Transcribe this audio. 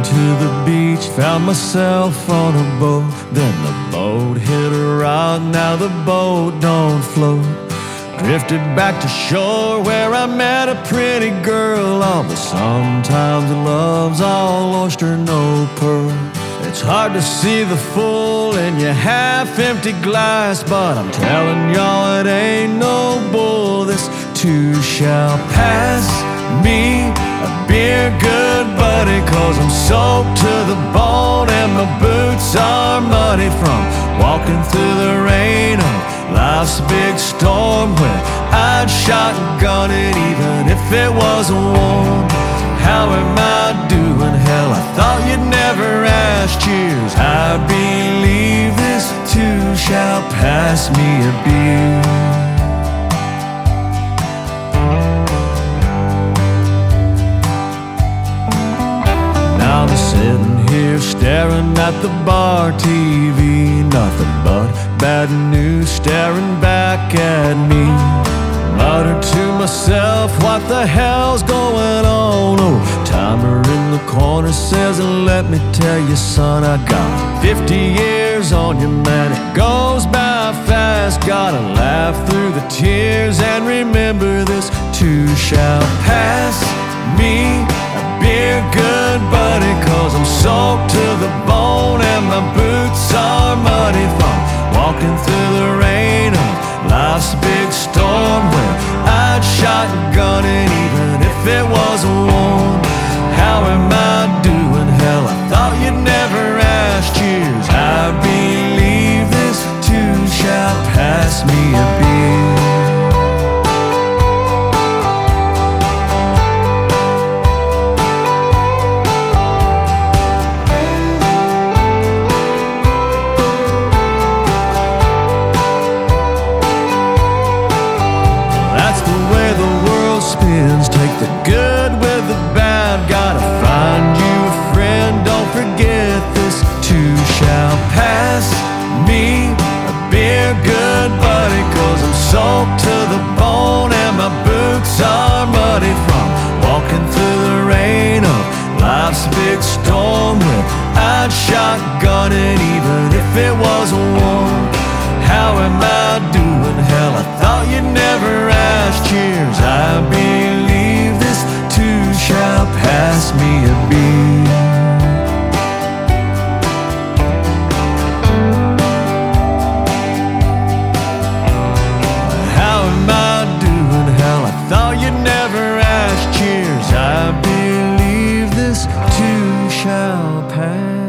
to the beach, found myself on a boat. Then the boat hit a rock, now the boat don't float. Drifted back to shore where I met a pretty girl. Oh, but sometimes love's all oyster, no pearl. It's hard to see the full in your half-empty glass, but I'm telling y'all it ain't no bull. This too shall pass. Me a beer, good buddy, 'cause I'm soaked to the bone and my boots are muddy from walking through the rain of life's big storm, where I'd shotgun it even if it wasn't warm. How am I doing? Hell, I thought you'd never ask. Cheers, I believe this too shall pass. Me a beer. Now I'm sitting here staring at the bar TV, nothing but bad news staring back at me. Mutter to myself, what the hell's going on? Oh, timer in the corner says, let me tell you, son, I got 50 years on you, man, it goes by fast. Gotta laugh through the tears and remember this too shall pass. Me a beer, good buddy, 'cause I'm soaked to the bone and my boots are muddy from walking through the rain of life's big storm, where I'd shotgun it even if it wasn't warm. How am I doing? Hell, I thought you'd never ask. Cheers, I believe this too shall pass. Me a beer. Take the good with the bad, gotta find you a friend, don't forget this too shall pass. Me a beer, good buddy, 'cause I'm soaked to the bone and my boots are muddy from walking through the rain of life's big storm, where I'd shotgun it even if it wasn't warm. How am I doing? Hell, I thought you'd never ask. Cheers, I believe this too shall pass. Me a beer. How am I doing? Hell, I thought you'd never ask. Cheers, I believe this too shall pass.